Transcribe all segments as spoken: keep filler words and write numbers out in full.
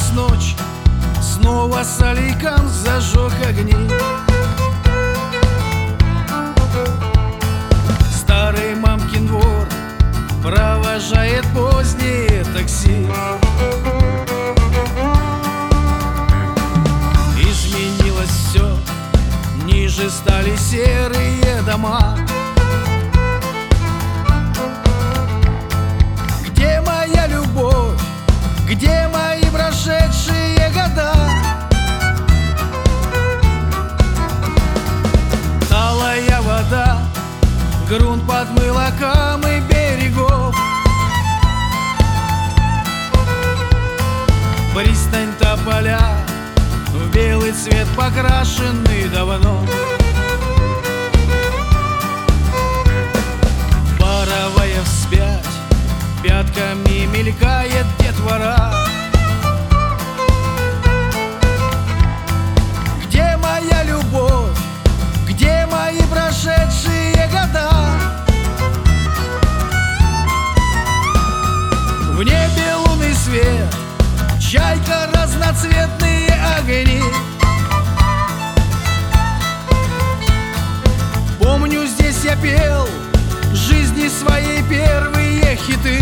Кончилась ночь, снова Саликан зажег огни. Старый мамкин двор провожает позднее такси. Изменилось все, ниже стали серые дома. Где моя любовь? Где мои прошедшие года? Талая вода, грунт подмыла камы берегов. Пристань тополя, в белый цвет покрашенный давно. Паровая вспять, пятками мелькает детвора. Где моя любовь? Где мои прошедшие года? В небе лунный свет, чайка, разноцветные огни. Помню, здесь я пел жизни своей первые хиты.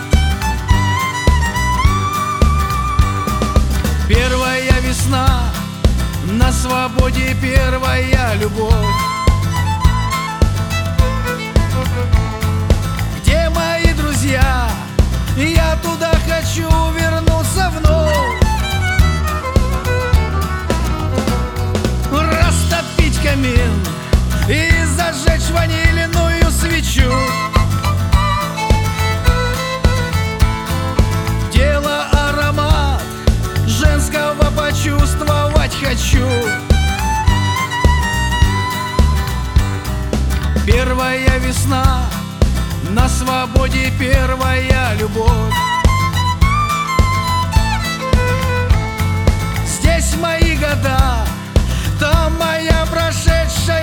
Первая весна, на свободе первая любовь. Где мои друзья? Я туда хочу вернуться вновь. Растопить камин и зажечь ванильную свечу. Тело аромат женского почувствовать хочу. Первая весна, на свободе первая любовь. Здесь мои года, там моя прошедшая